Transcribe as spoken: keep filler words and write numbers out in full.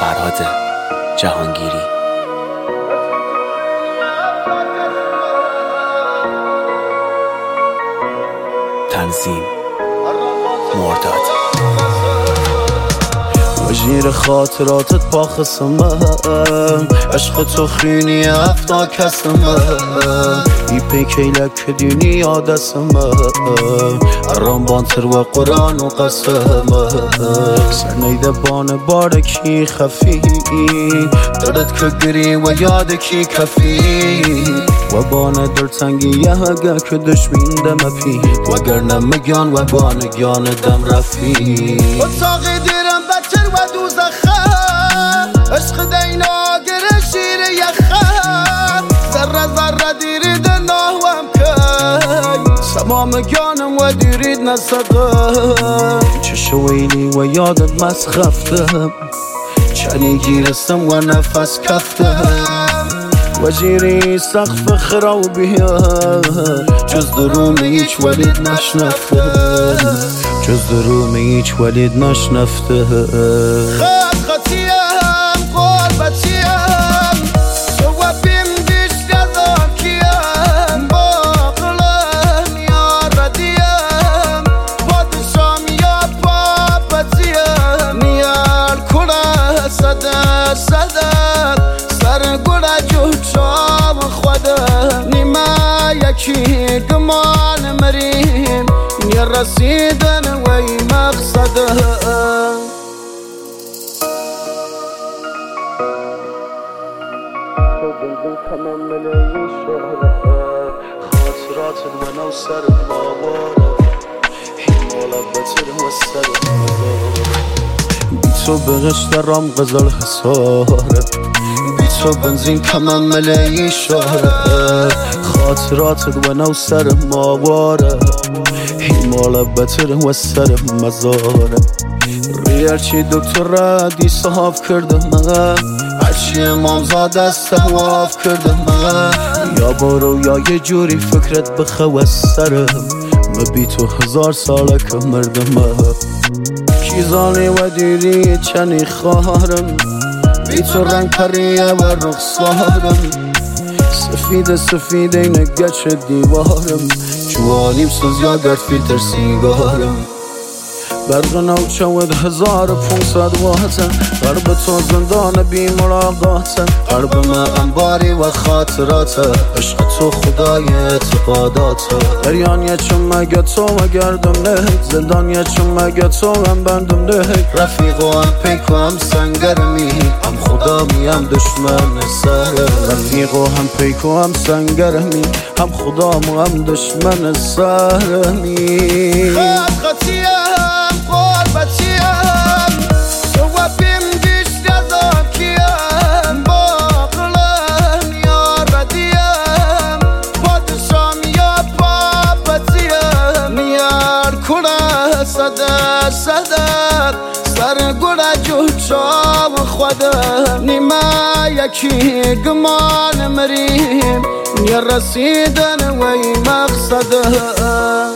فرهاد جهانگیری. تنظیم مرداد. وجیر خاطراتت با خسمم، عشق تو خینی افتا کسمم، ای پیکیلک دینی یادسمم، ارام بانتر و قرآن و قسمم، سرنیده بان بارکی خفی، دردت که گری و یاد کی کفی، و بان دلتنگی یه هگه که دشمین دم پی، وگر نمگیان و بانگیان دم رفی. اتاقی دیرم بچر و دوزخه، عشق دینا گره شیر یخه، ذره ذره دیرید ناوام که سمام گانم و دیرید نصده، چشو ویلی و یادت مسخفتم، چنی گیرستم و نفس کفتم، وجیری سقف خرابیه جز دروم هیچ ولید نشنفته، جز دروم هیچ ولید نشنفته. خط خطیم قربتیم تو بیم دیش گذام کیم، باقلم یا ردیم پادشام یا پاپتیم، نیال کلا صده صده سر گوله جو شام خوده، نیما یکی گمان مریم نی رسیدن وی مقصده. تمام ملايين شهرة خاطرات وانا وسر بابارة حمالة بتر وسر بی تو بغش درام غزل حساره، بی تو بنزین تمام ملايين شهرة خاطرات وانا وسر ماواره حمالة بتر وسر مزاره. ریرچی دکتر را دی صحاف کردم هرچی امام زاده استهواف کردم، یا برو یا یه جوری فکرت بخوا سرم، ما بی تو هزار ساله که مردم، کیزانی و دیری چنی خواهرم، بی تو رنگ پریه و رخصارم، سفید سفید اینه گچ دیوارم، جوانیم سوز یا گرد فیلتر سیگارم، برق نوچود هزار پونصد واتن، قلب تو زندان بی ملاقاتن، قلب ما انباری و خاطراته، عشق تو خدای اعتقاداته، دریان چون مگه تو و گردم نهک، زندان چون مگه تو هم بندم نهک، رفیق و هم پیک و هم سنگرمی، هم خدا می هم دشمن سرم، رفیق و هم پیک و هم سنگرمی، هم خدا و هم دشمن سرمی. خط خطیم قربتیم تو بیم دیش گذام کیم، باقلم یا ردیم پادشام یا پاپتیم، نیار کلا صده صده سر گوله جو شام خوده، نیما یکی گمان مریم نی رسیدن وی مقصده.